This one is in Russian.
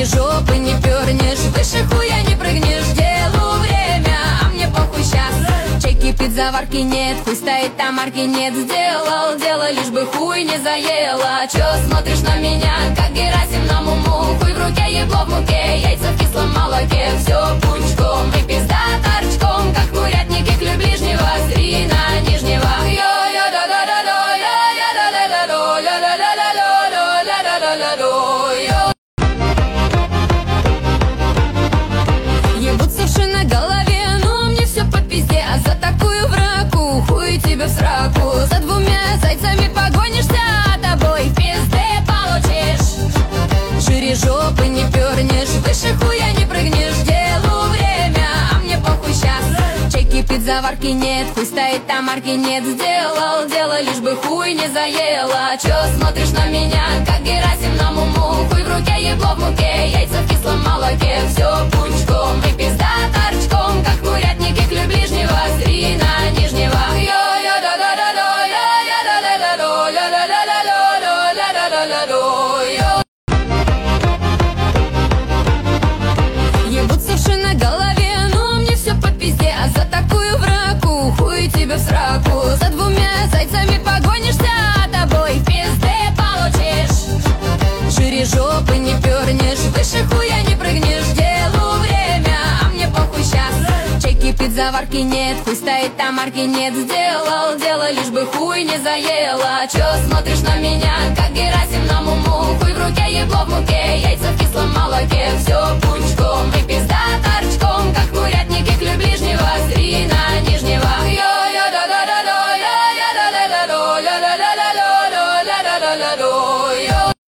жопы не пернешь, выше хуя не прыгнешь. Делу время, а мне похуй щас. Чай кипит, заварки нет, хуй стоит, там марки нет. Сделал дело, лишь бы хуй не заела. Чё смотришь на меня, как Герасим на муму? Хуй в руке, ебло в муке, яйца в кислом молоке. Все пучком и пизда торчком, как курятники клюй ближнего, зри на нижнего. Ебутся вши на голове, но мне все по пизде. А за такую враку хуй тебе в сраку. За двумя зайцами погонишься, а тобой пизды получишь. Шире жопы не пернешь, выше хуя не прыгнешь. Делу время, а мне похуй щас. Чай кипит, заварки нет, хуй стоит, там марки нет. Сделал дело, лишь бы хуй не заела. Чё смотришь на меня, как Герасим на муму? Хуй в руке, ебло в муке, яйца в кислом молоке. Все пучком и пизда торчком, как курятники клюй ближнего, зри на нижнего. Ебутся вши на голове, но мне все по пизде. А за такую враку хуй тебе в сраку. За двумя зайцами погонишься, а тобой пизды получишь. Шире жопы не пернешь, выше хуя не прыгнешь. Делу время, а мне похуй щас. Чай кипит, заварки нет, хуй стоит, там марки нет. Сделал дело, лишь бы хуй не заела. Чё смотришь на меня, как Герасим на муму? Хуй в руке, ебло в муке, яйца в кислом молоке. Все пучком и пизда торчком, как курятники клюй ближнего, зри на нижнего. Yo